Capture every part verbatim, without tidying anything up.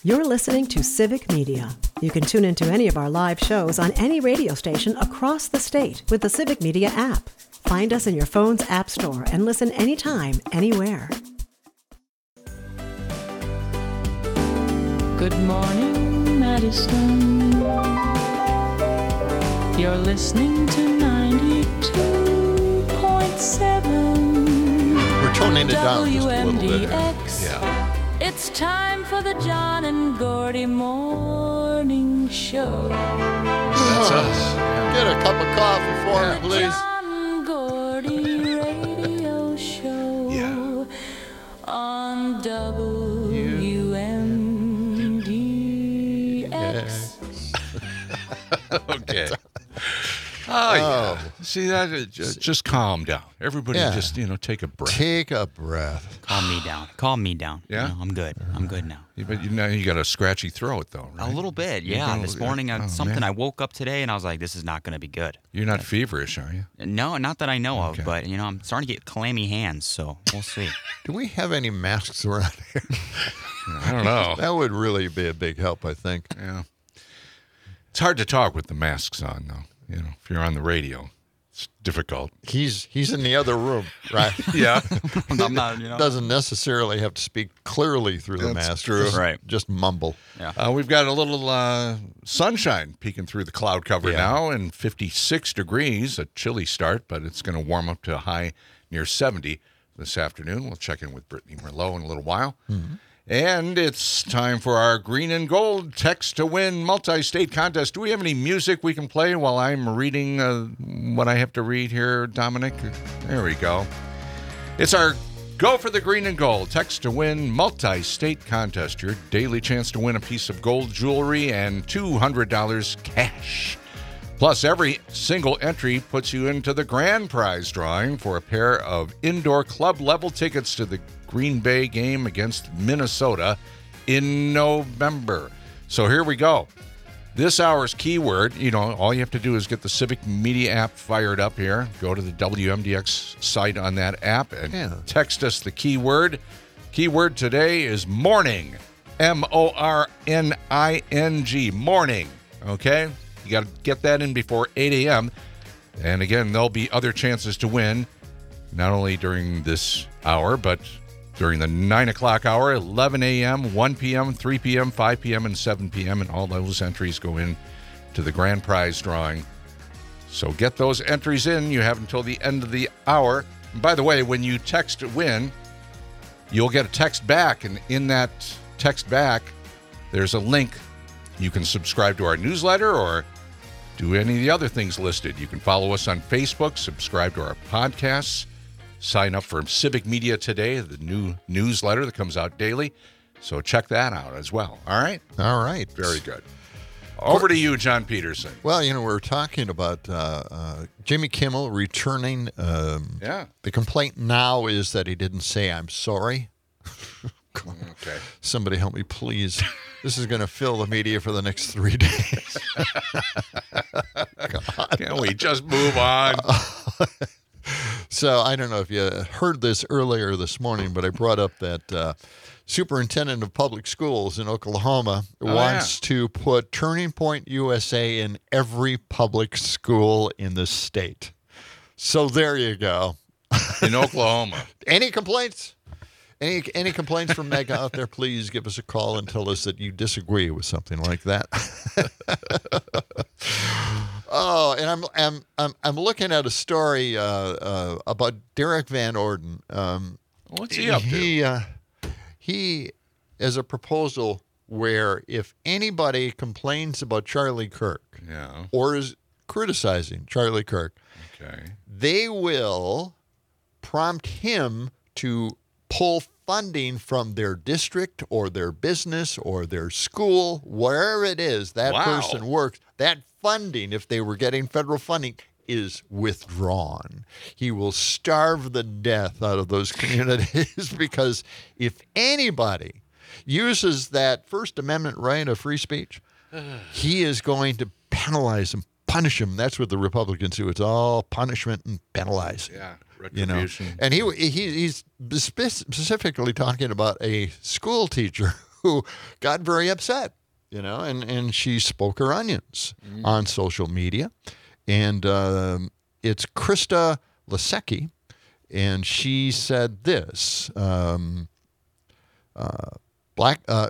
You're listening to Civic Media. You can tune into any of our live shows on any radio station across the state with the Civic Media app. Find us in your phone's app store and listen anytime, anywhere. Good morning, Madison. You're listening to ninety-two point seven. We're toning it down just a little bit. Yeah. It's time for the John and Gordy Morning Show. That's us. Get a cup of coffee for Yeah. me, please. John Gordy Radio Show. Yeah. On W M D X. Okay. Oh, yeah. See, that uh, just, just calm down. Everybody Yeah. just, you know, take a breath. Take a breath. Calm me down. Calm me down. Yeah? You know, I'm good. I'm good now. Yeah, but you know, you got a scratchy throat, though, right? A little bit, You yeah. know, This morning, yeah. uh, Oh, something man. I woke up today and I was like, this is not going to be good. You're not feverish, are you? No, not that I know Okay. of, but, you know, I'm starting to get clammy hands, so we'll see. Do we have any masks around here? I don't know. That would really be a big help, I think. Yeah. It's hard to talk with the masks on, though. You know, if you're on the radio, it's difficult. He's he's in the other room, right? Yeah. I'm not, you know. Doesn't necessarily have to speak clearly through the That's mask. true. Just, Right. Just mumble. Uh, we've got a little uh, sunshine peeking through the cloud cover Yeah. now, and fifty-six degrees, a chilly start, but it's going to warm up to a high near seventy this afternoon. We'll check in with Brittany Merlot in a little while. Mm-hmm. And it's time for our green and gold text to win multi-state contest. Do we have any music we can play while I'm reading uh, what I have to read here, Dominic? There we go. It's our Go for the Green and Gold text to win multi-state contest. Your daily chance to win a piece of gold jewelry and two hundred dollars cash. Plus, every single entry puts you into the grand prize drawing for a pair of indoor club-level tickets to the Green Bay game against Minnesota in November. So here we go. This hour's keyword, you know, all you have to do is get the Civic Media app fired up here. Go to the W M D X site on that app and Yeah. text us the keyword. Keyword today is morning. M O R N I N G. Morning. Okay? You got to get that in before eight a.m. And again, there'll be other chances to win, not only during this hour, but during the nine o'clock hour, eleven a.m., one p.m., three p.m., five p.m., and seven p.m., and all those entries go in to the grand prize drawing. So get those entries in. You have until the end of the hour. And by the way, when you text win, you'll get a text back, and in that text back, there's a link. You can subscribe to our newsletter or do any of the other things listed. You can follow us on Facebook, subscribe to our podcasts, sign up for Civic Media Today, the new newsletter that comes out daily. So check that out as well. All right? All right. Very good. Over to you, John Peterson. Well, you know, we're talking about uh, uh, Jimmy Kimmel returning. Um, Yeah. The complaint now is that he didn't say, I'm sorry. Okay. Somebody help me, please. This is going to fill the media for the next three days. Can we just move on? So I don't know if you heard this earlier this morning, but I brought up that uh, superintendent of public schools in Oklahoma Oh, wants to put Turning Point U S A in every public school in the state. So there you go. In Oklahoma. Any complaints? Any any complaints from Mega out there? Please give us a call and tell us that you disagree with something like that. Oh, and I'm I'm I'm I'm looking at a story uh, uh, about Derek Van Orden. Um, What's he up to? He uh, he has a proposal where if anybody complains about Charlie Kirk Yeah. or is criticizing Charlie Kirk, Okay. they will prompt him to pull funding from their district or their business or their school, wherever it is that Wow. person works. That funding, if they were getting federal funding, is withdrawn. He will starve the death out of those communities because if anybody uses that First Amendment right of free speech, he is going to penalize them, punish them. That's what the Republicans do. It's all punishment and penalize. Yeah. You know, Retribution. and he, he he's spe- specifically talking about a school teacher who got very upset, you know, and, and she spoke her onions mm. on social media. And um, it's Krista Lasecki, and she said this, um, uh, black... Uh,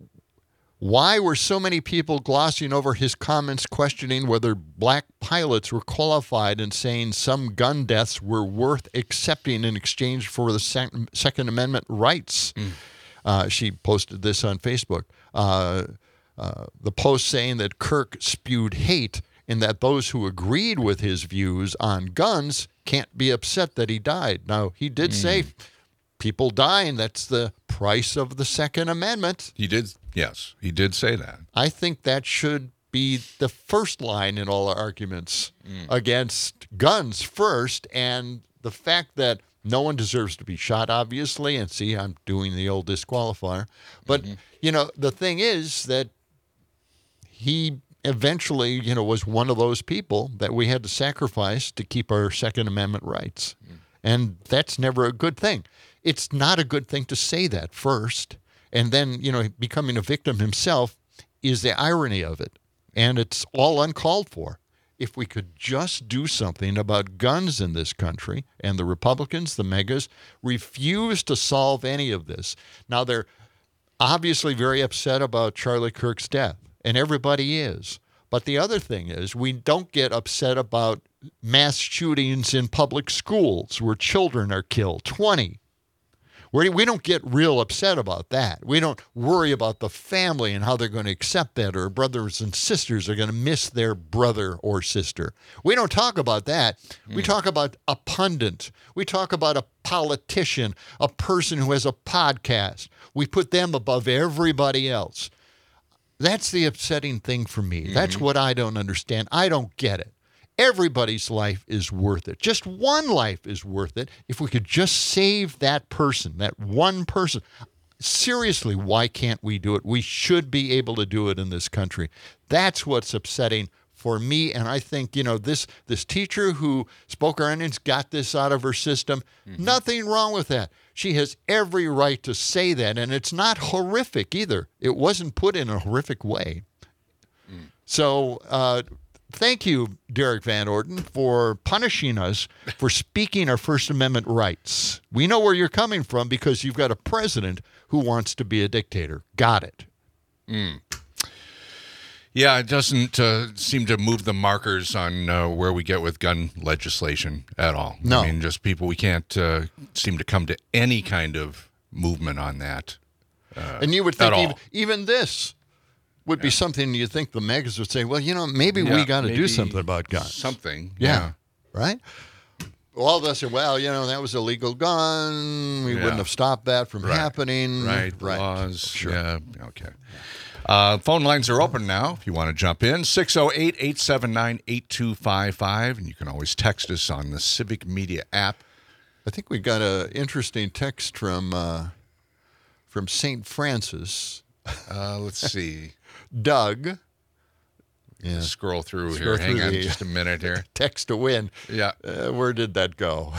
Why were so many people glossing over his comments questioning whether black pilots were qualified and saying some gun deaths were worth accepting in exchange for the sec- Second Amendment rights? Mm. Uh, she posted this on Facebook. Uh, uh, the post saying that Kirk spewed hate and that those who agreed with his views on guns can't be upset that he died. Now, he did mm. say people dying, that's the price of the Second Amendment. He did. Yes, he did say that. I think that should be the first line in all our arguments mm. against guns first, and the fact that no one deserves to be shot, obviously, and see, I'm doing the old disqualifier. But, mm-hmm. you know, the thing is that he eventually, you know, was one of those people that we had to sacrifice to keep our Second Amendment rights. Mm. And that's never a good thing. It's not a good thing to say that first. And then, you know, becoming a victim himself is the irony of it. And it's all uncalled for. If we could just do something about guns in this country, and the Republicans, the megas, refuse to solve any of this. Now, they're obviously very upset about Charlie Kirk's death, and everybody is. But the other thing is, we don't get upset about mass shootings in public schools where children are killed, twenty. We don't get real upset about that. We don't worry about the family and how they're going to accept that, or brothers and sisters are going to miss their brother or sister. We don't talk about that. Mm. We talk about a pundit. We talk about a politician, a person who has a podcast. We put them above everybody else. That's the upsetting thing for me. Mm-hmm. That's what I don't understand. I don't get it. Everybody's life is worth it. Just one life is worth it if we could just save that person, that one person. Seriously, why can't we do it? We should be able to do it in this country. That's what's upsetting for me. And I think, you know, this this teacher who spoke her onions got this out of her system. Mm-hmm. Nothing wrong with that. She has every right to say that. And it's not horrific either. It wasn't put in a horrific way. Mm. So, uh, thank you, Derek Van Orden, for punishing us for speaking our First Amendment rights. We know where you're coming from because you've got a president who wants to be a dictator. Got it. Mm. Yeah, it doesn't uh, seem to move the markers on uh, where we get with gun legislation at all. No. I mean, just people, we can't uh, seem to come to any kind of movement on that. Uh, and you would think even, even this would be yeah. something you think the megas would say, well, you know, maybe yeah, we got to do something about guns. Something. Yeah. yeah. Right? All of us say, well, you know, that was a legal gun. We yeah. wouldn't have stopped that from right. happening. Right. Right. Laws. Sure. Yeah. Okay. Uh, phone lines are open now if you want to jump in. six oh eight, eight seven nine, eight two five five. And you can always text us on the Civic Media app. I think we got an interesting text from, uh, from Saint Francis. Uh, let's see. Doug. Yeah. Scroll through Scroll here. through Hang on the, just a minute here. Text to win. Yeah. Uh, where did that go?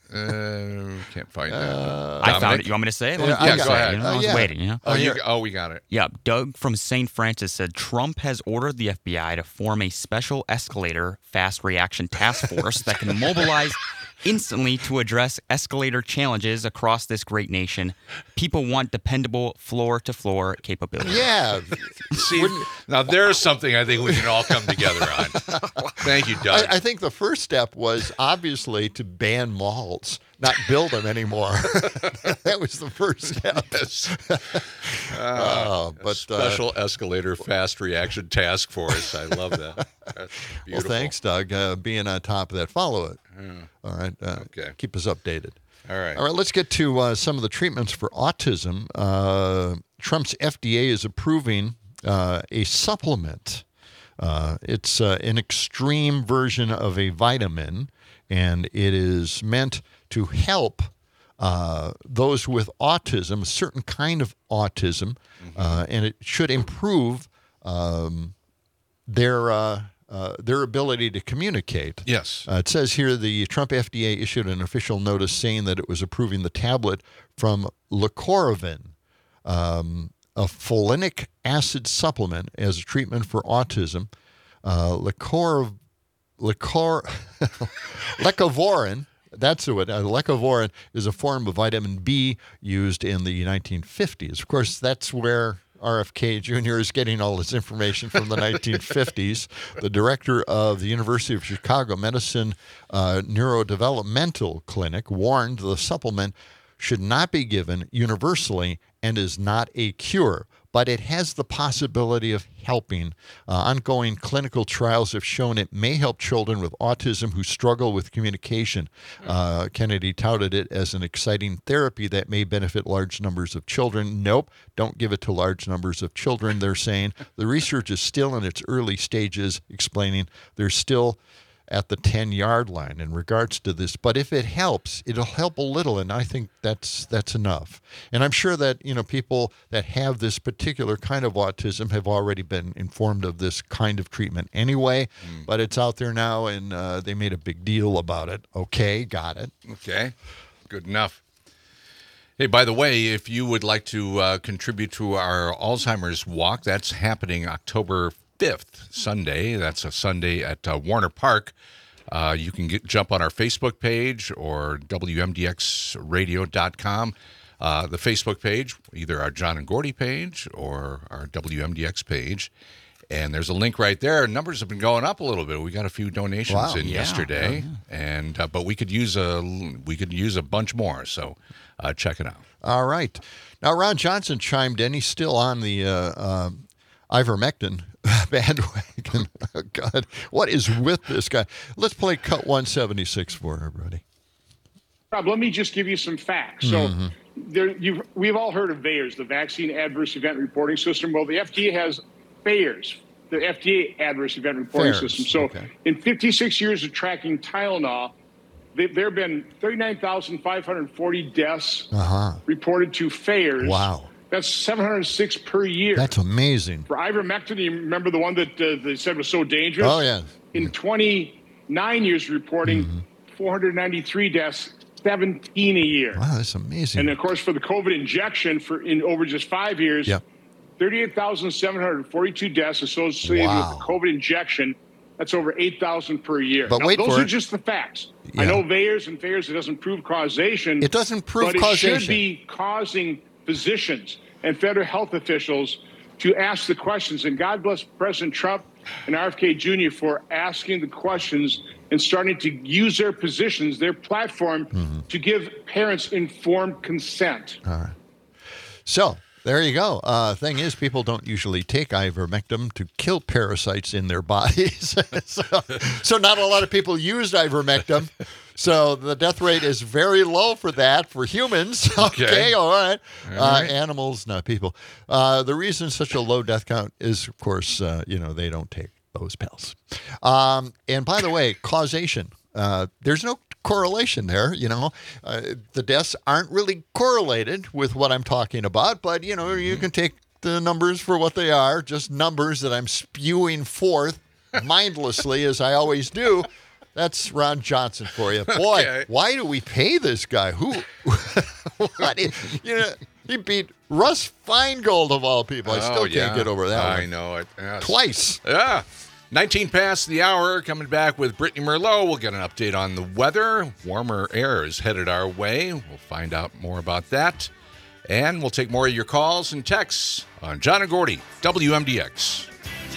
Uh, can't find that. Uh, I found it. You want me to say it? Yeah, yeah go go ahead. You know, Uh, I was yeah. waiting, you know? Oh, Oh, you, here. oh, we got it. Yeah, Doug from Saint Francis said Trump has ordered the F B I to form a special escalator fast reaction task force that can mobilize instantly to address escalator challenges across this great nation. People want dependable floor-to-floor capability. Yeah. See, now there's something I think we can all come together on. Thank you, Doug. I, I think the first step was obviously to ban malls, not build them anymore. That was the first step. Yes. Uh, but Special uh, escalator fast reaction task force. I love that. That's well, beautiful. thanks, Doug, uh, being on top of that. Follow it. Yeah. All right. Uh, Okay. Keep us updated. All right. All right, let's get to uh, some of the treatments for autism. Uh, Trump's F D A is approving uh, a supplement. Uh, it's uh, an extreme version of a vitamin, and it is meant to help uh, those with autism, a certain kind of autism, mm-hmm. uh, and it should improve um, their uh, uh, their ability to communicate. Yes. Uh, it says here the Trump F D A issued an official notice saying that it was approving the tablet from Locorovin, um, a folinic acid supplement as a treatment for autism. Uh, Lecor, Lecor, Leucovorin, that's what, uh, Leucovorin is a form of vitamin B used in the nineteen fifties. Of course, that's where R F K Junior is getting all his information from the nineteen fifties. The director of the University of Chicago Medicine uh, Neurodevelopmental Clinic warned the supplement should not be given universally and is not a cure, but it has the possibility of helping. Uh, ongoing clinical trials have shown it may help children with autism who struggle with communication. Uh, Kennedy touted it as an exciting therapy that may benefit large numbers of children. Nope, don't give it to large numbers of children, they're saying. The research is still in its early stages, explaining there's still at the ten-yard line in regards to this. But if it helps, it'll help a little, and I think that's that's enough. And I'm sure that, you know, people that have this particular kind of autism have already been informed of this kind of treatment anyway, mm. but it's out there now, and uh, they made a big deal about it. Okay, got it. Okay, good enough. Hey, by the way, if you would like to uh, contribute to our Alzheimer's Walk, that's happening October fifth, Sunday. That's a Sunday at uh, Warner Park. Uh, you can get, jump on our Facebook page or W M D X radio dot com. Uh, the Facebook page, either our John and Gordy page or our W M D X page. And there's a link right there. Numbers have been going up a little bit. We got a few donations wow. in yeah, yesterday, yeah, yeah. and uh, but we could use a we could use a bunch more. So uh, check it out. All right. Now, Ron Johnson chimed in. He's still on the uh, uh, ivermectin bandwagon. Oh, God, what is with this guy? Let's play cut one seventy-six for everybody. Rob, let me just give you some facts. Mm-hmm. So there, you've, we've all heard of VAERS, the Vaccine Adverse Event Reporting System. Well, the F D A has VAERS, the F D A Adverse Event Reporting VAERS, System. So okay. in fifty-six years of tracking Tylenol, they, there have been thirty-nine thousand five hundred forty deaths Uh-huh. reported to VAERS. Wow. That's seven hundred six per year. That's amazing. For ivermectin, you remember the one that uh, they said was so dangerous? Oh, yeah. In twenty-nine years reporting, Mm-hmm. four hundred ninety-three deaths, seventeen a year. Wow, that's amazing. And of course, for the COVID injection, for in over just five years, Yep. thirty-eight thousand seven hundred forty-two deaths associated Wow. with the COVID injection. That's over eight thousand per year. But now, wait those for are it. just the facts. Yeah. I know VAERS and VAERS, it doesn't prove causation. It doesn't prove but causation. it should be causing physicians and federal health officials to ask the questions. And God bless President Trump and R F K Junior for asking the questions and starting to use their positions, their platform, Mm-hmm. to give parents informed consent. All right. So there you go. Uh, thing is, people don't usually take ivermectin to kill parasites in their bodies. so, so not a lot of people use ivermectin. So the death rate is very low for that, for humans. Okay, Okay. all right. All Uh, right. Animals, not people. Uh, the reason such a low death count is, of course, uh, you know, they don't take those pills. Um, and by the way, causation. Uh, there's no correlation there, you know. Uh, the deaths aren't really correlated with what I'm talking about, but, you know, you can take the numbers for what they are, just numbers that I'm spewing forth mindlessly, as I always do. That's Ron Johnson for you. Boy, Okay. why do we pay this guy? Who, what, you know, he beat Russ Feingold of all people. I still Oh, can't yeah. get over that I one. know it. Yes. Twice. Yeah. nineteen past the hour, coming back with Brittany Merlot. We'll get an update on the weather. Warmer air is headed our way. We'll find out more about that. And we'll take more of your calls and texts on John and Gordy, W M D X.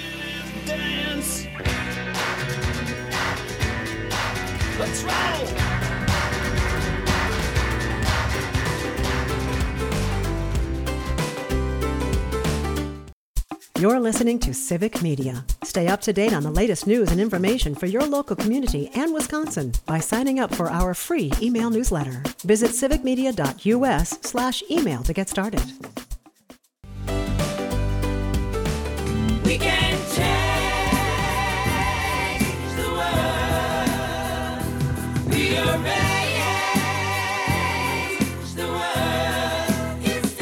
Dance. Let's roll. You're listening to Civic Media. Stay up to date on the latest news and information for your local community and Wisconsin by signing up for our free email newsletter. Visit civicmedia.us slash email to get started. We can change the world. We are raised. The world is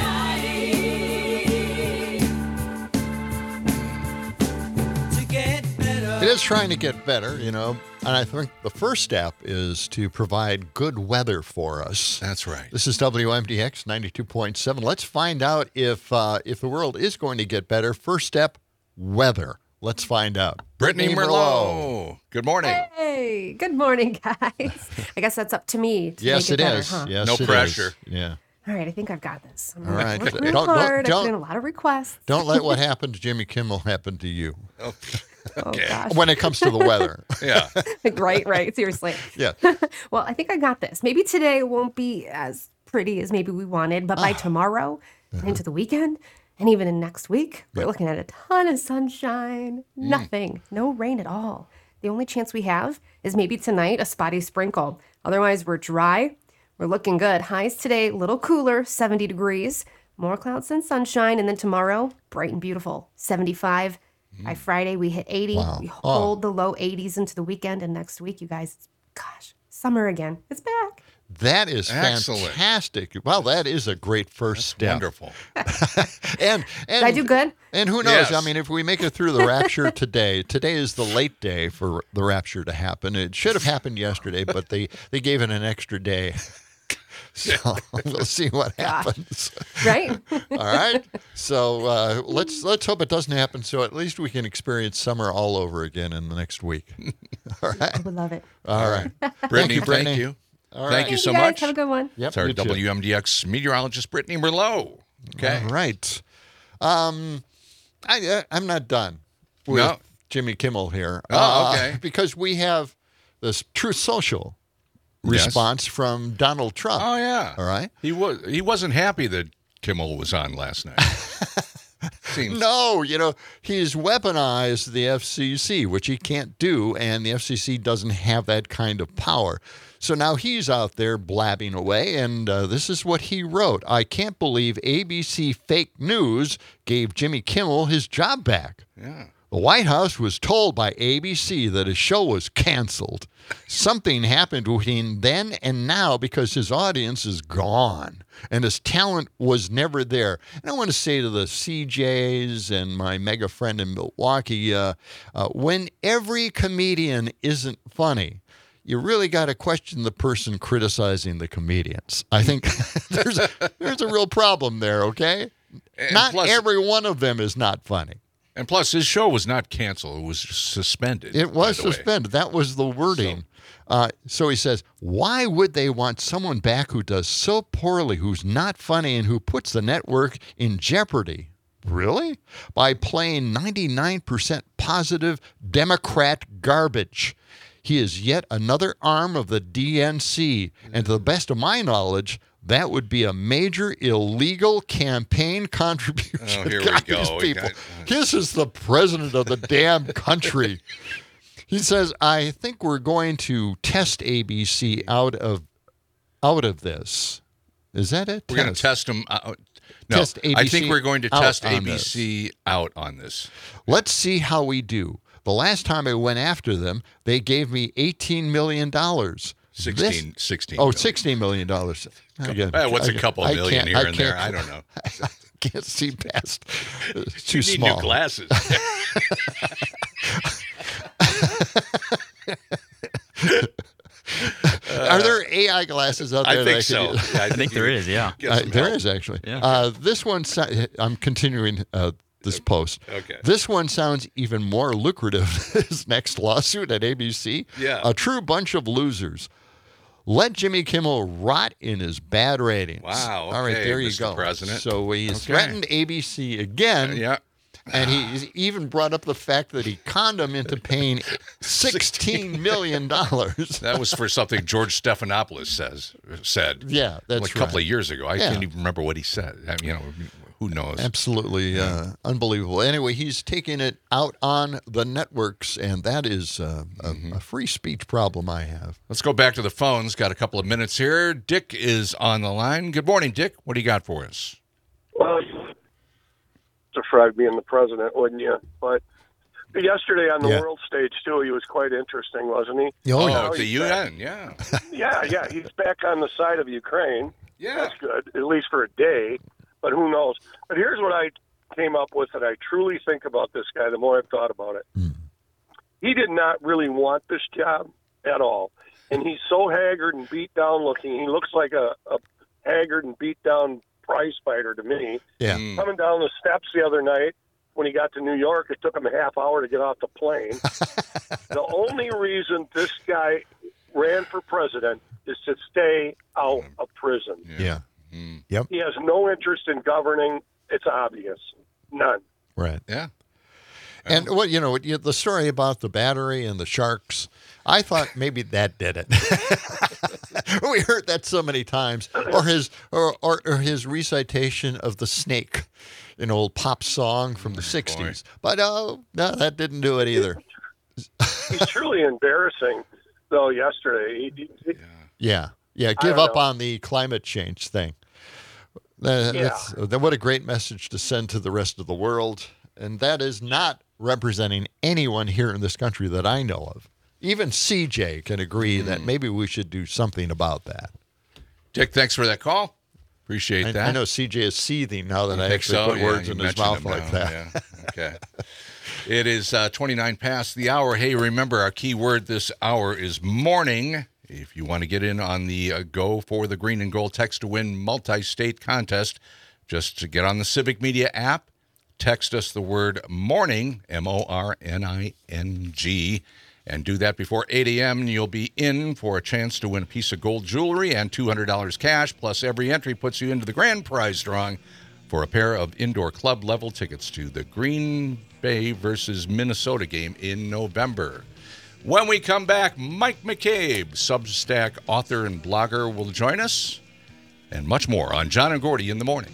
dying. To get better. It is trying to get better, you know, and I think the first step is to provide good weather for us. That's right. This is W M D X ninety-two point seven. Let's find out if uh, if the world is going to get better. First step, weather. Let's find out. Brittany Merlot. Good morning. Hey, good morning, guys. I guess that's up to me to Yes, make it it better, is. huh? Yes, No it is. pressure. Yeah. All right, I think I've got this. I'm All right. working real Don't- don't- hard. don't- I've put in a lot of requests. Don't let what happened to Jimmy Kimmel happen to you Oh, Okay. gosh. when it comes to the weather. Yeah. right, right. Seriously. Yeah. Well, I think I got this. Maybe today won't be as pretty as maybe we wanted, but Ah. by tomorrow and Uh-huh. into the weekend and even in next week, we're looking at a ton of sunshine. Mm. Nothing. No rain at all. The only chance we have is maybe tonight a spotty sprinkle. Otherwise, we're dry. We're looking good. Highs today, a little cooler, seventy degrees. More clouds than sunshine. And then tomorrow, bright and beautiful, seventy-five. By Friday, we hit eighty. Wow. We Oh. hold the low eighties into the weekend. And next week, you guys, it's, gosh, summer again. It's back. That is Excellent. fantastic. Well, that is a great first step. Wonderful. And, and Did I do good? And who knows? Yes. I mean, if we make it through the rapture today, today is the late day for the rapture to happen. It should have happened yesterday, but they, they gave it an extra day. So we'll see what happens. Right? All right. So uh, let's let's hope it doesn't happen. So at least we can experience summer all over again in the next week. All right. I would love it. All right. Brittany, you, Brittany. thank you. All Thank right. you so guys. much. Have a good one. Yep. It's our you too. W M D X meteorologist, Brittany Merlot. Okay. All right. Um, I uh, I'm not done with No. Jimmy Kimmel here. Oh, Uh, okay. because we have this Truth Social Yes. response from Donald Trump. Oh, yeah. All right. He was he wasn't happy that Kimmel was on last night. Seems No, you know, he's weaponized the F C C, which he can't do, and the F C C doesn't have that kind of power. So now he's out there blabbing away, and uh, this is what he wrote. I can't believe A B C fake news gave Jimmy Kimmel his job back. Yeah. The White House was told by A B C that his show was canceled. Something happened between then and now because his audience is gone and his talent was never there. And I want to say to the C Js and my mega friend in Milwaukee, uh, uh, when every comedian isn't funny, you really got to question the person criticizing the comedians. I think there's a, there's a real problem there, okay? And Not plus- every one of them is not funny. And plus, his show was not canceled; it was suspended. It was by the way. suspended. That was the wording. So, uh, so he says, why would they want someone back who does so poorly, who's not funny, and who puts the network in jeopardy? Really? By playing ninety-nine percent positive Democrat garbage. He is yet another arm of the D N C. And to the best of my knowledge, that would be a major illegal campaign contribution. Oh, here we God, go. these We people. got- This is the president of the damn country. He says, I think we're going to test A B C out of out of this. Is that it? We're going to test them out. No, Test A B C I think we're going to out test on A B C out on this. Let's see how we do. The last time I went after them, they gave me eighteen million dollars. sixteen, sixteen Oh, million. sixteen million dollars. Again, Eh, what's a I- couple I million can't- here I and there? can't- I don't know. I can't see past. It's too You need small. new glasses. Are there A I glasses out there? I that think so. could use? Yeah, I think there is, yeah. Get Uh, some there help. is actually. Yeah. Uh, this one, so- I'm continuing uh, this post. Okay. This one sounds even more lucrative. His next lawsuit at A B C. Yeah. A true bunch of losers. Let Jimmy Kimmel rot in his bad ratings. Wow, All right, okay, there you Mister go. President. So he's Okay. threatened A B C again. Yeah. And he even brought up the fact that he conned him into paying sixteen million dollars. That was for something George Stephanopoulos says said. Yeah, that's like a couple right. of years ago. I Yeah. can't even remember what he said. I mean, you know, who knows? Absolutely uh, unbelievable. Anyway, he's taking it out on the networks, and that is uh, a, a free speech problem I have. Let's go back to the phones. Got a couple of minutes here. Dick is on the line. Good morning, Dick. What do you got for us? Well, to Fred being the president, wouldn't you? But yesterday on the Yeah. world stage, too, he was quite interesting, wasn't he? Oh, Oh, yeah. yeah. at the he's U back. N, yeah. Yeah, yeah, he's back on the side of Ukraine. Yeah. That's good, at least for a day. But who knows? But here's what I came up with that I truly think about this guy the more I've thought about it. he did not really want this job at all. And he's so haggard and beat down looking. He looks like a, a haggard and beat down prize fighter to me. Yeah. Mm. Coming down the steps the other night, when he got to New York, it took him a half hour to get off the plane. The only reason this guy ran for president is to stay out of prison. Yeah. Mm. Yep. He has no interest in governing. It's obvious. None. Right. Yeah. And what you know, you- the story about the battery and the sharks, I thought maybe that did it. We heard that so many times, or his or, or or his recitation of the snake, an old pop song from the sixties. But uh, no, that didn't do it either. He's truly embarrassing, though, yesterday. He, he, Yeah, yeah. I Give don't up know. on the climate change thing. Uh, Yeah. that's, uh, what a great message to send to the rest of the world, and that is not representing anyone here in this country that I know of. Even C J can agree that maybe we should do something about that. Dick, thanks for that call. Appreciate I, that. I know C J is seething now that You I think actually so? put Yeah, words you in his mentioned mouth him like now. that. Yeah. Okay. It is uh, twenty-nine past the hour. Hey, remember our key word this hour is morning. If you want to get in on the uh, Go for the Green and Gold Text to Win multi-state contest, just to get on the Civic Media app, text us the word morning, M O R N I N G, and do that before eight a.m. and you'll be in for a chance to win a piece of gold jewelry and two hundred dollars cash, plus every entry puts you into the grand prize drawing for a pair of indoor club level tickets to the Green Bay versus Minnesota game in November. When we come back, Mike McCabe, Substack author and blogger, will join us, and much more on John and Gordy in the morning.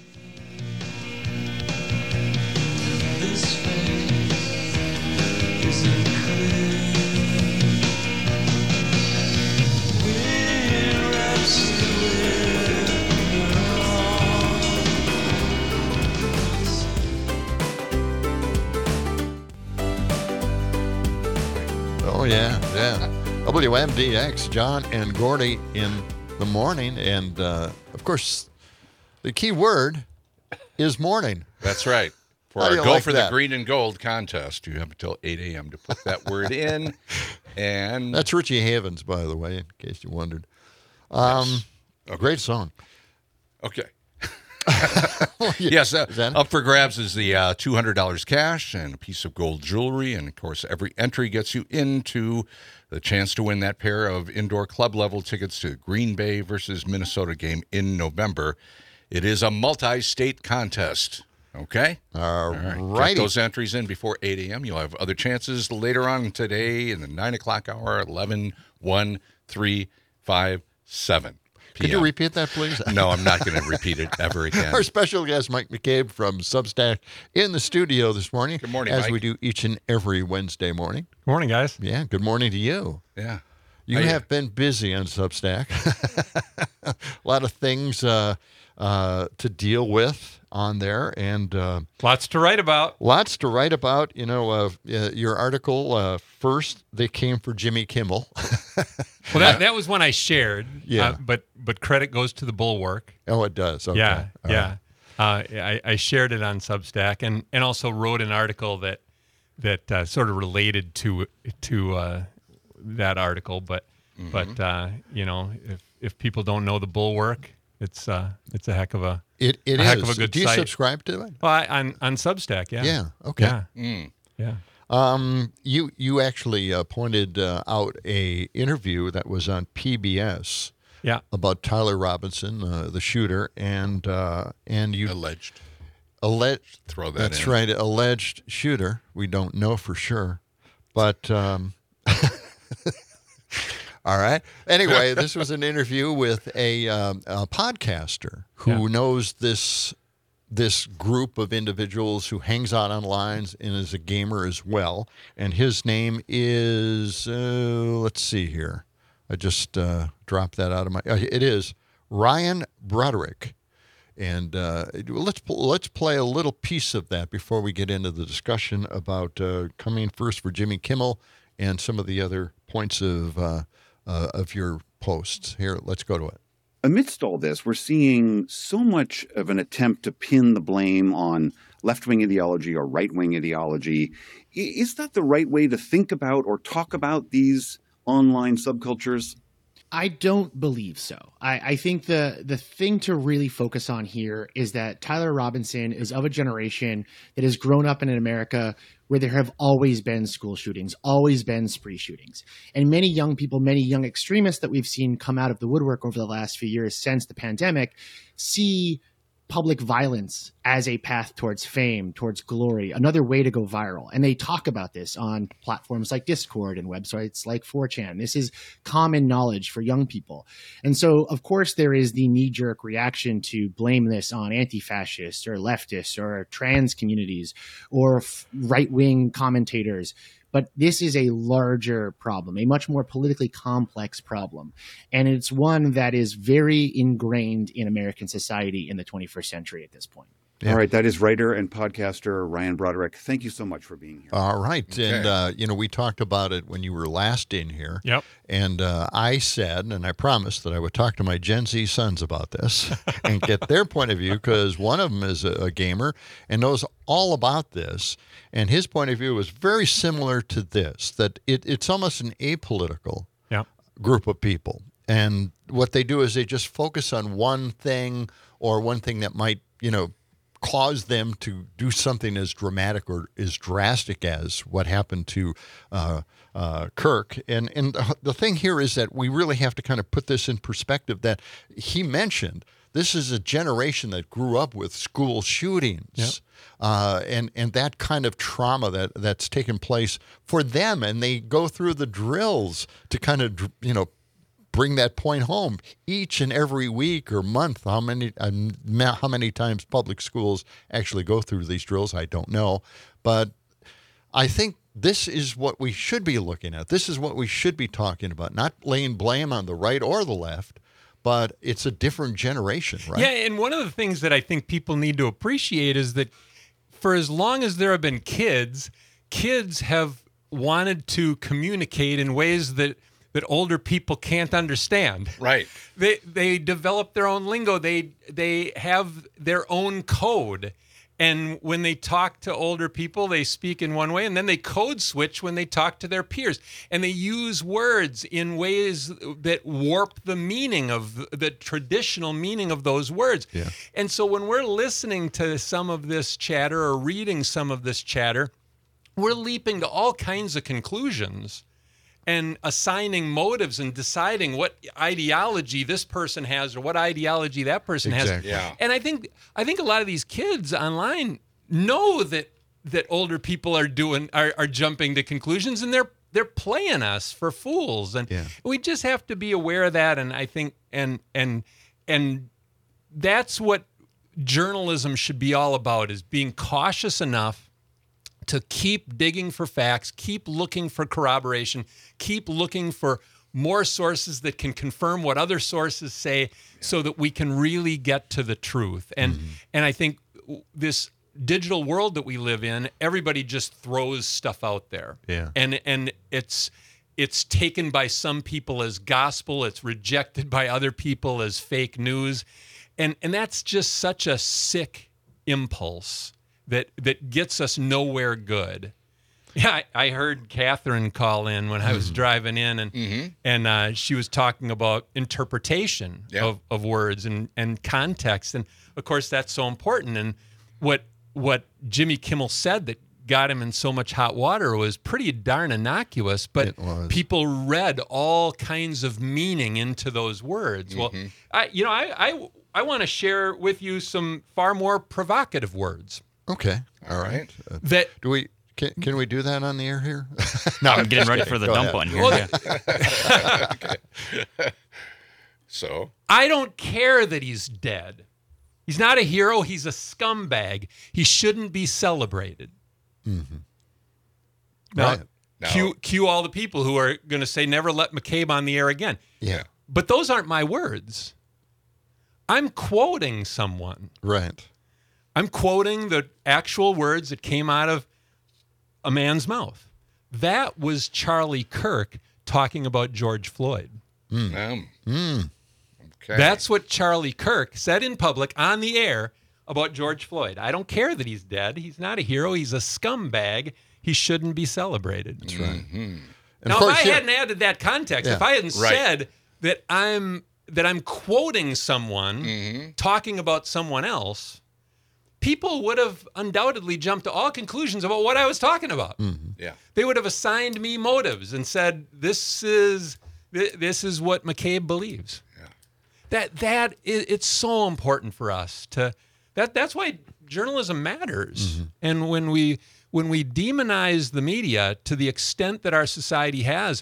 Oh, yeah, yeah. W M D X, John and Gordy in the morning. And, uh, of course, the key word is morning. That's right. For How our do you Go like for that? the Green and Gold contest, you have until eight a.m. to put that word in. And That's Richie Havens, by the way, in case you wondered. Um, Okay. Great song. Okay. Yes, uh, Is that it? up for grabs is the uh, two hundred dollars cash and a piece of gold jewelry. And, of course, every entry gets you into the chance to win that pair of indoor club level tickets to the Green Bay versus Minnesota game in November. It is a multi-state contest. Okay? All All right. righty. Get those entries in before eight a.m. You'll have other chances later on today in the nine o'clock hour, eleven, one, three, five, seven. Could you repeat that, please? No, I'm not going to repeat it ever again. Our special guest, Mike McCabe from Substack, in the studio this morning. Good morning, as Mike. we do each and every Wednesday morning. Good morning, guys. Yeah, good morning to you. Yeah. You How you- have been busy on Substack. A lot of things uh, uh, to deal with on there, and uh, Lots to write about. lots to write about. You know, uh, uh, your article, uh, first, they came for Jimmy Kimmel. Well, that, that was one I shared. Yeah. Uh, but but credit goes to the Bulwark. Oh, it does. Okay. Yeah. All yeah. Uh, I, I shared it on Substack and, and also wrote an article that that uh, sort of related to to uh, that article. But Mm-hmm. but uh, you know, if if people don't know the Bulwark, it's uh, it's a heck of a It, it a is. heck of a good Do you site. subscribe to it? Well, I, on on Substack, yeah. Yeah. Okay. Yeah. Mm. Yeah. Um, you you actually uh, pointed uh, out a interview that was on P B S Yeah. about Tyler Robinson, uh, the shooter, and uh, and you Alleged. alleged. Throw that That's in. right, alleged shooter. We don't know for sure, but um, all right. Anyway, this was an interview with a, um, a podcaster who Yeah. knows this this group of individuals who hangs out online and is a gamer as well. And his name is, uh, let's see here. I just uh, dropped that out of my, uh, it is Ryan Broderick. And uh, let's let's play a little piece of that before we get into the discussion about uh, coming first for Jimmy Kimmel and some of the other points of uh, uh, of your posts. Here, let's go to it. Amidst all this, we're seeing so much of an attempt to pin the blame on left-wing ideology or right-wing ideology. Is that the right way to think about or talk about these online subcultures? I don't believe so. I, I think the the thing to really focus on here is that Tyler Robinson is of a generation that has grown up in America where there have always been school shootings, always been spree shootings. And many young people, many young extremists that we've seen come out of the woodwork over the last few years since the pandemic see public violence as a path towards fame, towards glory, another way to go viral. And they talk about this on platforms like Discord and websites like four chan. This is common knowledge for young people. And so, of course, there is the knee-jerk reaction to blame this on anti-fascists or leftists or trans communities or f- right-wing commentators. But this is a larger problem, a much more politically complex problem. And it's one that is very ingrained in American society in the twenty-first century at this point. Yeah. All right. That is writer and podcaster Ryan Broderick. Thank you so much for being here. All right. Okay. And, uh, you know, we talked about it when you were last in here. Yep. And uh, I said, and I promised that I would talk to my Gen Z sons about this and get their point of view, because one of them is a, a gamer and knows all about this. And his point of view was very similar to this, that it, it's almost an apolitical Yep. group of people. And what they do is they just focus on one thing or one thing that might, you know, cause them to do something as dramatic or as drastic as what happened to uh, uh, Kirk. And and the thing here is that we really have to kind of put this in perspective, that he mentioned this is a generation that grew up with school shootings. Yep. Uh, and, and that kind of trauma that, that's taken place for them. And they go through the drills to kind of, you know, bring that point home each and every week or month. How many uh, how many times public schools actually go through these drills, I don't know. But I think this is what we should be looking at. This is what we should be talking about, not laying blame on the right or the left, but it's a different generation, right? Yeah, and one of the things that I think people need to appreciate is that for as long as there have been kids, kids have wanted to communicate in ways that that older people can't understand. Right. They they develop their own lingo. They they have their own code. And when they talk to older people, they speak in one way, and then they code switch when they talk to their peers. And they use words in ways that warp the meaning of the traditional meaning of those words. Yeah. And so when we're listening to some of this chatter or reading some of this chatter, we're leaping to all kinds of conclusions and assigning motives and deciding what ideology this person has or what ideology that person Exactly. has. Yeah. And I think I think a lot of these kids online know that that older people are doing are, are jumping to conclusions, and they're they're playing us for fools. And Yeah. we just have to be aware of that. And I think and and and that's what journalism should be all about, is being cautious enough to keep digging for facts, keep looking for corroboration, keep looking for more sources that can confirm what other sources say, yeah. so that we can really get to the truth. And mm-hmm. and I think this digital world that we live in, everybody just throws stuff out there. Yeah. And and it's it's taken by some people as gospel, it's rejected by other people as fake news. And and that's just such a sick impulse that that gets us nowhere good. Yeah, I, I heard Catherine call in when I was mm-hmm. driving in, and mm-hmm. and uh, she was talking about interpretation yeah. of, of words and, and context. And, of course, that's so important. And what what Jimmy Kimmel said that got him in so much hot water was pretty darn innocuous, but people read all kinds of meaning into those words. Mm-hmm. Well, I you know, I, I, I want to share with you some far more provocative words. Okay. All right. Uh, that do we can, can we do that on the air here? No, I'm getting ready for the Go dump ahead. button here. Well, okay. So I don't care that he's dead. He's not a hero. He's a scumbag. He shouldn't be celebrated. Mm-hmm. Now, Right. No. cue, cue all the people who are going to say, never let McCabe on the air again. Yeah. But those aren't my words. I'm quoting someone. Right. I'm quoting the actual words that came out of a man's mouth. That was Charlie Kirk talking about George Floyd. Um, Mm. okay. That's what Charlie Kirk said in public on the air about George Floyd. I don't care that he's dead. He's not a hero. He's a scumbag. He shouldn't be celebrated. That's right. Mm-hmm. Now, course, if I yeah. hadn't added that context, Yeah. if I hadn't Right. said that I'm that I'm quoting someone Mm-hmm. talking about someone else, people would have undoubtedly jumped to all conclusions about what I was talking about. Yeah. They would have assigned me motives and said, "This is th- this is what McCabe believes." Yeah. That that is, it's so important for us to that. That's why journalism matters. And when we when we demonize the media to the extent that our society has,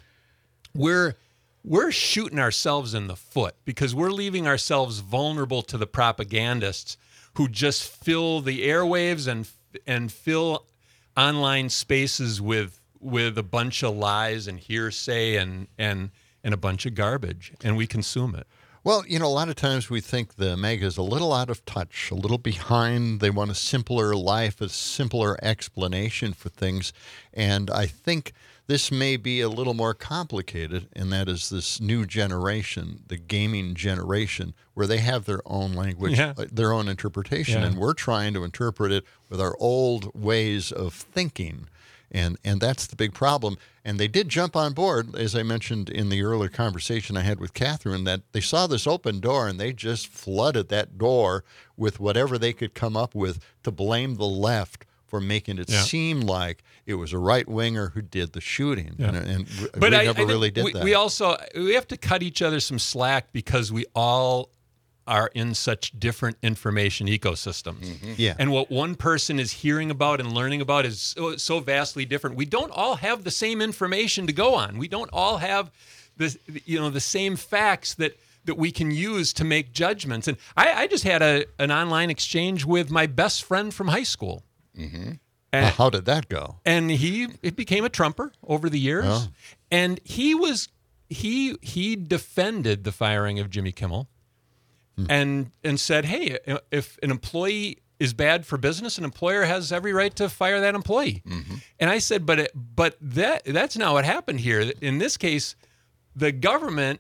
we're we're shooting ourselves in the foot because we're leaving ourselves vulnerable to the propagandists who just fill the airwaves and and fill online spaces with with a bunch of lies and hearsay and and and a bunch of garbage, and we consume it. Well, you know, a lot of times we think the mega is a little out of touch, a little behind. They want a simpler life, a simpler explanation for things. And I think this may be a little more complicated, and that is this new generation, the gaming generation, where they have their own language, Yeah. uh, their own interpretation, Yeah. and we're trying to interpret it with our old ways of thinking. And and that's the big problem. And they did jump on board, as I mentioned in the earlier conversation I had with Catherine, that they saw this open door and they just flooded that door with whatever they could come up with to blame the left for making it Yeah. seem like it was a right-winger who did the shooting. Yeah. And, and we But I, never I think really did we, that. we also we have to cut each other some slack because we all are in such different information ecosystems. Yeah. And what one person is hearing about and learning about is so, so vastly different. We don't all have the same information to go on. We don't all have the you know the same facts that that we can use to make judgments. And I, I just had a an online exchange with my best friend from high school. Well, And, how did that go? and he it became a Trumper over the years. Oh. And he was he he defended the firing of Jimmy Kimmel. And and said, hey, if an employee is bad for business, an employer has every right to fire that employee. And I said, but it, but that that's not what happened here. In this case, the government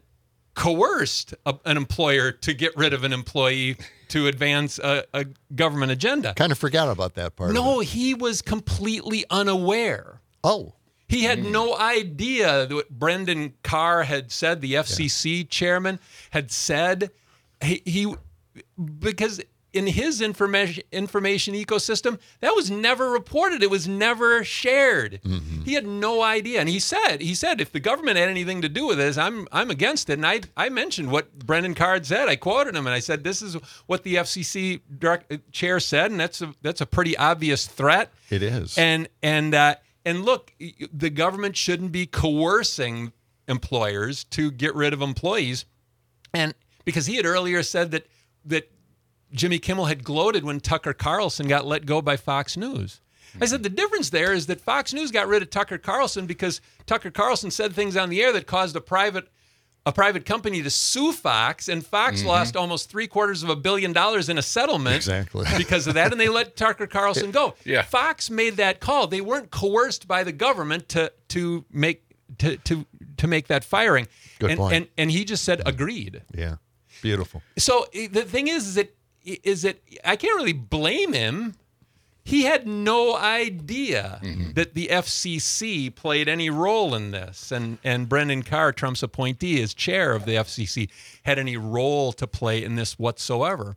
coerced a, an employer to get rid of an employee to advance a, a government agenda. Kind of forgot about that part. of No, it. he was completely unaware. Oh. He had no idea that what Brendan Carr had said, the F C C chairman had said. He, he because in his information information ecosystem, that was never reported. It was never shared. He had no idea. And he said, he said, if the government had anything to do with this, I'm I'm against it. And I I mentioned what Brendan Carr had said. I quoted him and I said, this is what the F C C direct, chair said, and that's a that's a pretty obvious threat. It is. And and uh, and look, the government shouldn't be coercing employers to get rid of employees. And because he had earlier said that that Jimmy Kimmel had gloated when Tucker Carlson got let go by Fox News. I said the difference there is that Fox News got rid of Tucker Carlson because Tucker Carlson said things on the air that caused a private a private company to sue Fox, and Fox Mm-hmm. lost almost three quarters of a billion dollars in a settlement Exactly. because of that, and they let Tucker Carlson go. Yeah. Fox made that call. They weren't coerced by the government to to make to to to make that firing. Good and, point. And and he just said agreed. Yeah. Beautiful. So eh, the thing is, is that is that I can't really blame him. He had no idea that the F C C played any role in this, and and Brendan Carr, Trump's appointee as chair of the F C C, had any role to play in this whatsoever.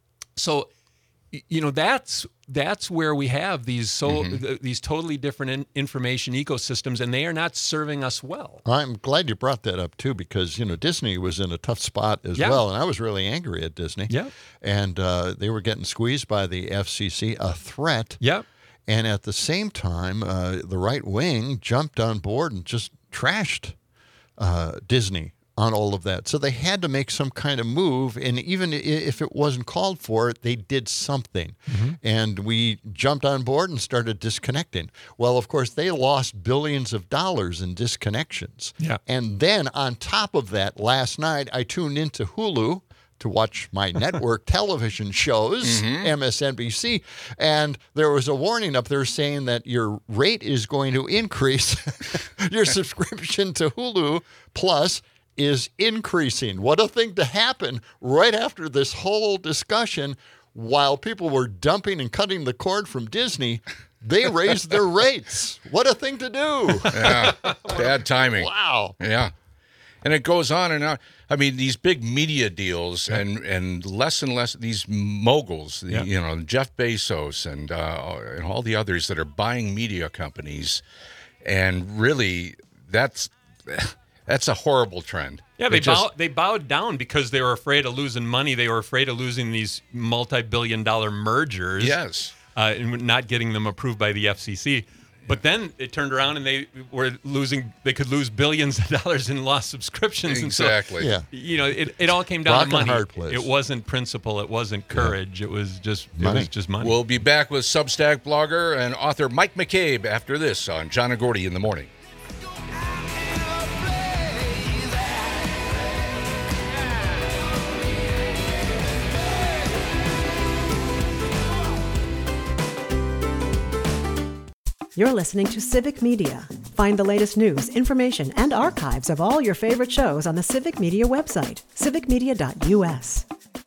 So, y- you know, that's that's where we have these so th- these totally different in- information ecosystems, and they are not serving us well. I'm glad you brought that up too, because you know Disney was in a tough spot as Yeah. well, and I was really angry at Disney. Yeah. and uh, they were getting squeezed by the F C C, a threat. Yep. And at the same time, uh, the right wing jumped on board and just trashed uh, Disney on all of that. So they had to make some kind of move, and even i- if it wasn't called for, they did something. And we jumped on board and started disconnecting. Well, of course, they lost billions of dollars in disconnections. Yeah. And then on top of that, last night I tuned into Hulu to watch my network television shows, M S N B C, and there was a warning up there saying that your rate is going to increase. Your subscription to Hulu Plus is increasing. What a thing to happen right after this whole discussion while people were dumping and cutting the cord from Disney, they raised their rates. What a thing to do. Yeah, bad timing. Wow. Yeah. And it goes on and on. I mean, these big media deals and, and less and less these moguls, the, Yeah. you know, Jeff Bezos and uh, and all the others that are buying media companies, and really, that's that's a horrible trend. Yeah, they It just- bow, they bowed down because they were afraid of losing money. They were afraid of losing these multi-billion-dollar mergers. Yes. uh, and not getting them approved by the F C C. But then it turned around and they were losing, they could lose billions of dollars in lost subscriptions. Exactly. And so, Yeah. you know, it, it all came down Rock to and money. hard place. It wasn't principle. It wasn't courage. It was just, it Money. was just money. We'll be back with Substack blogger and author Mike McCabe after this on John and Gordy in the Morning. You're listening to Civic Media. Find the latest news, information, and archives of all your favorite shows on the Civic Media website, civic media dot u s.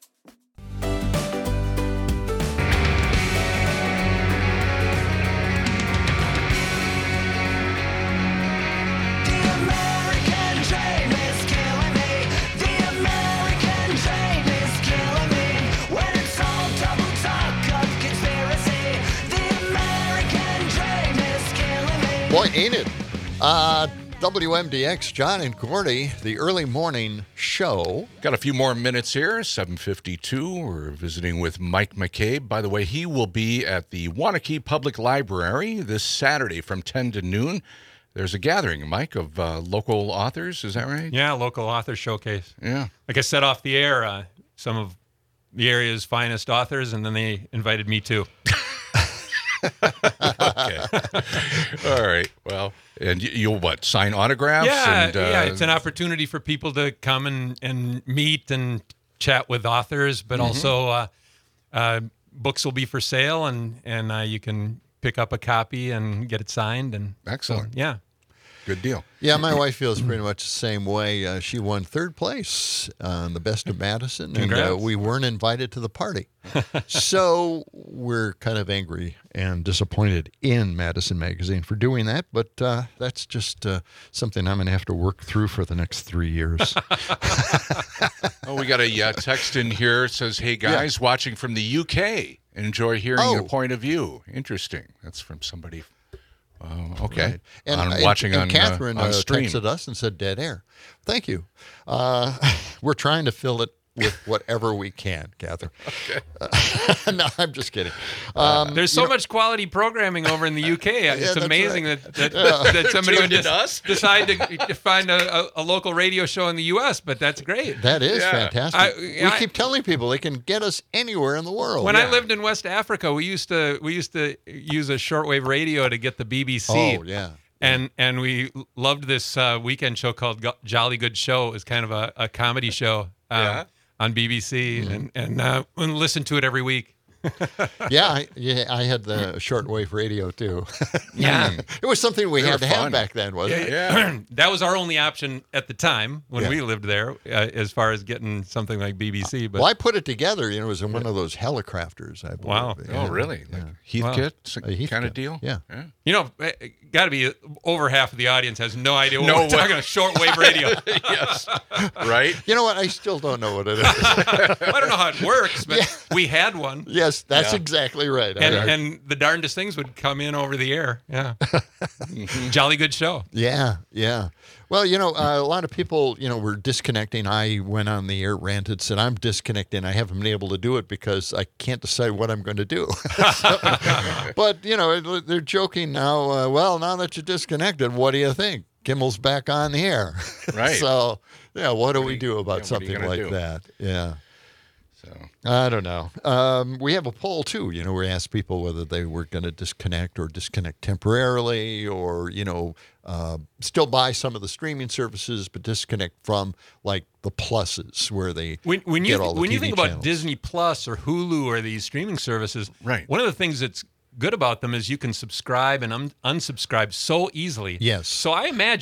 Boy, ain't it? Uh, W M D X, John and Gordy, the early morning show. Got a few more minutes here, seven fifty-two. We're visiting with Mike McCabe. By the way, he will be at the Wanakee Public Library this Saturday from ten to noon. There's a gathering, Mike, of uh, local authors. Is that right? yeah, local author showcase. Yeah. Like I said off the air, uh, some of the area's finest authors, and then they invited me too. Okay. All right. Well, and you, you'll what? Sign autographs? Yeah, and, uh, yeah. It's an opportunity for people to come and, and meet and chat with authors, but Mm-hmm. also uh, uh, books will be for sale, and and uh, you can pick up a copy and get it signed. And Excellent. so, yeah. Good deal. Yeah, my wife feels pretty much the same way. Uh, she won third place on the Best of Madison, and uh, Congrats. we weren't invited to the party. So we're kind of angry and disappointed in Madison Magazine for doing that, but uh, that's just uh, something I'm going to have to work through for the next three years. Oh, we got a uh, text in here. It says, hey, guys, watching from the U K. Enjoy hearing Oh. your point of view. Interesting. That's from somebody. Uh, okay. Right. And, on and- watching and on, Catherine uh, on uh, stream. texted us and said dead air. Thank you. Uh, we're trying to fill it with whatever we can, Catherine. Okay. No, I'm just kidding. Um, There's so much quality programming over in the U K. It's that's amazing right. that that, Yeah. that somebody would Tuned just in us? decide to, to find a, a, a local radio show in the U S, but that's great. that is Yeah. fantastic. I- we I- keep telling people they can get us anywhere in the world. When Yeah. I lived in West Africa, we used to we used to use a shortwave radio to get the B B C. Oh, yeah. And and we loved this uh, weekend show called Go- Jolly Good Show. It was kind of a, a comedy show um, Yeah. on B B C, and and uh, we listened to it every week. Yeah, I, yeah, I had the shortwave radio too. Yeah. It was something we They had were to fun. have back then, wasn't it? Yeah. That was our only option at the time when Yeah. we lived there, uh, as far as getting something like B B C. But Well, I put it together. You know, it was in one of those helicrafters. I believe. Wow. Yeah. Oh, really? Like Yeah. Heathkit A Heathkit, kind of deal? yeah. you know, got to be over half of the audience has no idea what No we're way. talking about. Shortwave radio. Yes. Right? You know what? I still don't know what it is. I don't know how it works, but we had one. Yes, that's Yeah. exactly right. And, I- and the darndest things would come in over the air. Yeah. Jolly good show. Yeah, yeah. Well, you know, uh, a lot of people, you know, were disconnecting. I went on the air, ranted, said, I'm disconnecting. I haven't been able to do it because I can't decide what I'm going to do. But, you know, they're joking now. Uh, well, now that you're disconnected, what do you think? Kimmel's back on the air. Right. So, yeah, what do we you- do about yeah, what are you something gonna like do? that? Yeah. So, I don't know. Um, we have a poll too. You know, we asked people whether they were going to disconnect or disconnect temporarily, or you know, uh, still buy some of the streaming services, but disconnect from like the pluses where they When, when you get all the when you T V think about channels. Disney Plus or Hulu or these streaming services, Right. one of the things that's good about them is you can subscribe and un- unsubscribe so easily. Yes. So I imagine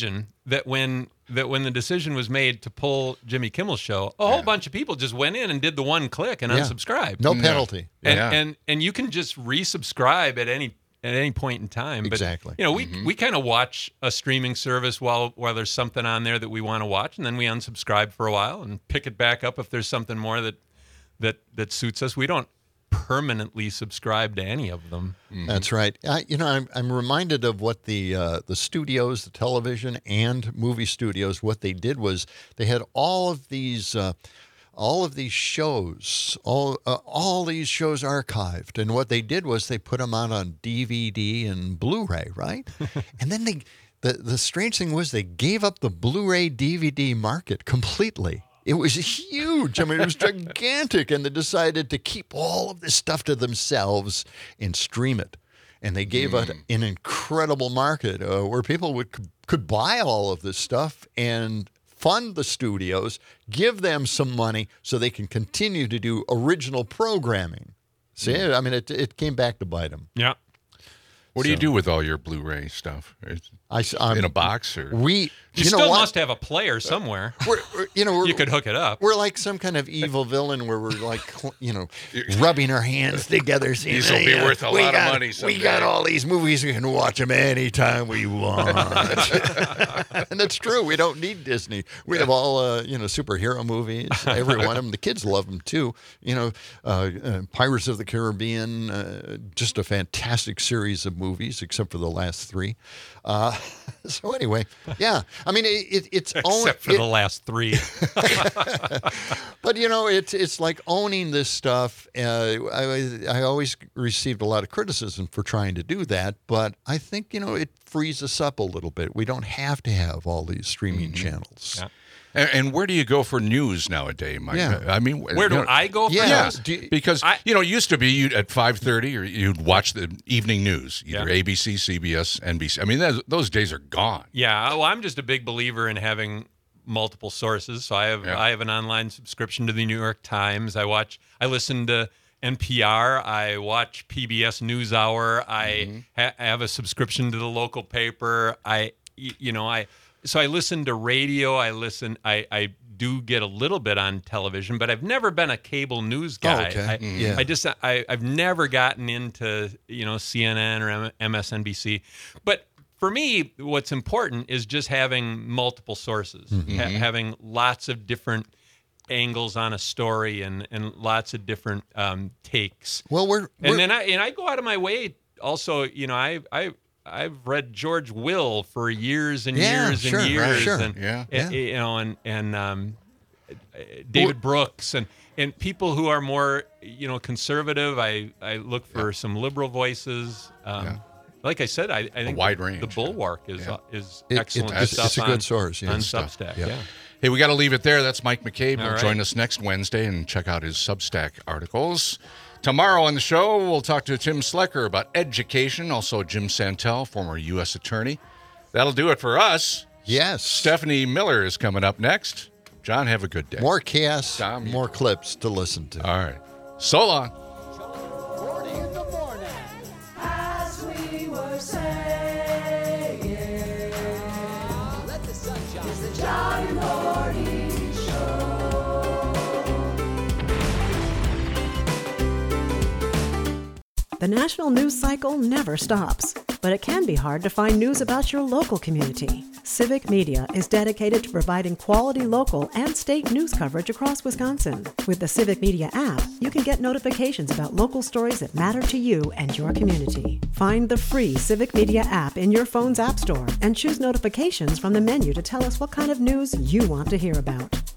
that when that when the decision was made to pull Jimmy Kimmel's show, a whole bunch of people just went in and did the one click and Yeah. unsubscribed. No penalty. And, Yeah. and and you can just resubscribe at any at any point in time. But, Exactly. You know, we we kind of watch a streaming service while while there's something on there that we want to watch, and then we unsubscribe for a while and pick it back up if there's something more that that that suits us. We don't permanently subscribe to any of them. That's right. I, you know, I'm, I'm reminded of what the uh, the studios, the television and movie studios, what they did was they had all of these uh, all of these shows, all uh, all these shows archived, and what they did was they put them out on D V D and Blu-ray, right? And then they the the strange thing was they gave up the Blu-ray D V D market completely. It was huge. I mean, it was gigantic. And they decided to keep all of this stuff to themselves and stream it. And they gave mm. it an incredible market uh, where people would could buy all of this stuff and fund the studios, give them some money so they can continue to do original programming. See, mm. I mean, it, it came back to bite them. Yeah. What do So- you do with all your Blu-ray stuff? It's I, I'm, in a box or We, You, you, know still what? must have a player somewhere. We're, we're- you know, we're, You could hook it up. We're like some kind of evil villain where we're like, cl- you know, rubbing our hands together. saying, These will be "Hey, uh, worth a we lot of got- money We someday." got all these movies. We can watch them anytime we want. And it's true. We don't need Disney. We have all, uh, you know, superhero movies. Every one of them. The kids love them too. You know, uh, uh, Pirates of the Caribbean, uh, just a fantastic series of movies, except for the last three. Uh, so anyway, yeah. I mean, it, it, it's only, Except for it- the last three. but you know, it's it's like owning this stuff. Uh, I I always received a lot of criticism for trying to do that, but I think you know it frees us up a little bit. We don't have to have all these streaming Mm-hmm. channels. Yeah. And, and where do you go for news nowadays, Mike? Yeah. I mean, Where do you know, I go for Yeah. news? Do you- Because I- you know, it used to be you at five thirty, or you'd watch the evening news, either Yeah. A B C, C B S, N B C. I mean, those, those days are gone. Yeah, well, I'm just a big believer in having multiple sources. So I have Yeah. I have an online subscription to the New York Times. I watch, I listen to N P R. I watch P B S NewsHour. I ha- have a subscription to the local paper. I, y- you know, I so I listen to radio. I listen. I I do get a little bit on television, but I've never been a cable news guy. okay. I, Mm. Yeah. I just I I've never gotten into you know C N N or M- M S N B C, but for me, what's important is just having multiple sources, Mm-hmm. ha- having lots of different angles on a story and, and lots of different um, takes. Well, we're, we're And then I and I go out of my way also, you know, I I I've read George Will for years and Yeah, years sure, and years, right, sure. and Yeah. and, you know, and and um, David Brooks and and people who are more you know conservative. I I look for some liberal voices. Um, Yeah. Like I said, I, I think wide the, range, the yeah. Bulwark is Yeah. uh, is It- it- excellent it's- stuff it's a good on, source, yeah. on Good stuff. Substack. Yeah. Yeah. Hey, we got to leave it there. That's Mike McCabe. All Will right. join us next Wednesday and check out his Substack articles. Tomorrow on the show, we'll talk to Tim Slecker about education. Also, Jim Santel, former U S attorney. That'll do it for us. yes, Stephanie Miller is coming up next. John, have a good day. more chaos, Tom, you- more clips to listen to. All right. So long. As we were saying, it's the John and Gordy Show. The national news cycle never stops, but it can be hard to find news about your local community. Civic Media is dedicated to providing quality local and state news coverage across Wisconsin. With the Civic Media app, you can get notifications about local stories that matter to you and your community. Find the free Civic Media app in your phone's app store and choose notifications from the menu to tell us what kind of news you want to hear about.